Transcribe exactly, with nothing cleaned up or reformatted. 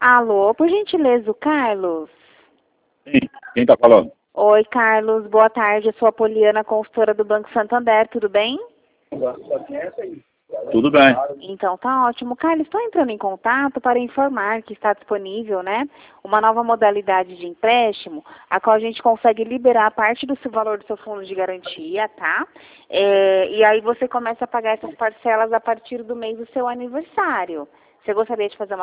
Alô, por gentileza, o Carlos? Sim, quem está falando? Oi, Carlos, boa tarde. Eu sou a Poliana, consultora do Banco Santander, tudo bem? Tudo bem. Então tá ótimo. Carlos, estou entrando em contato para informar que está disponível, né, uma nova modalidade de empréstimo, a qual a gente consegue liberar parte do seu valor do seu fundo de garantia, tá? É, e aí você começa a pagar essas parcelas a partir do mês do seu aniversário. Você gostaria de fazer uma